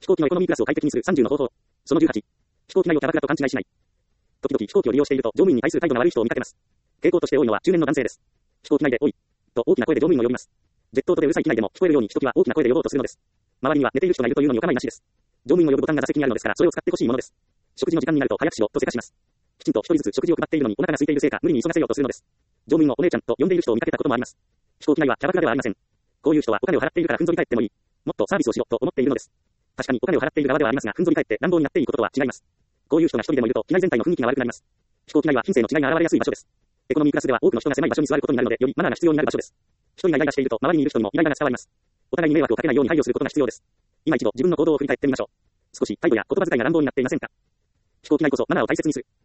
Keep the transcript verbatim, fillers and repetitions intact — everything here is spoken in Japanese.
飛行機のエコノミークラスを快適にするさんじゅうの方法。そのじゅうはち。飛行機内をキャバクラと勘違いしない。時々飛行機を利用していると乗務員に対する態度が悪い人を見かけます。傾向として多いのは中年の男性です。飛行機内でおいと大きな声で乗務員を呼びます。ジェット音でうるさい機内でも聞こえるようにひときわ大きな声で呼ぼうとするのです。周りには寝ている人がいるというのにお構いなしです。乗務員を呼ぶボタンが座席にあるのですからそれを使ってほしいものです。食事の時間になると早くしろとせかします。きちんと一人ずつ食事を配っているのにお腹が空いているせいか無理に急がせようとするのです。乗務員をお姉ちゃんと呼んでいる人を見かけたこともあります。飛行機内はキャバクラではありません。こういう人はお金を払っているからふんぞり返ってもいい。もっとサービスをしろと思っているのです。確かにお金を払っている側ではありますがふんぞり返って乱暴になっていいこととは違います。こういう人が一人でもいると機内全体の雰囲気が悪くなります。飛行機内は品性の違いが現れやすい場所です。エコノミークラスでは多くの人が狭い場所に座ることになるのでよりマナーが必要になる場所です。一人がイライラしていると周りにいる人にもイライラが伝わります。お互いに迷惑をかけないように配慮することが必要です。今一度自分の行動を振り返ってみましょう。少し態度や言葉遣いが乱暴になっていませんか？飛行機内こそマナーを大切にする。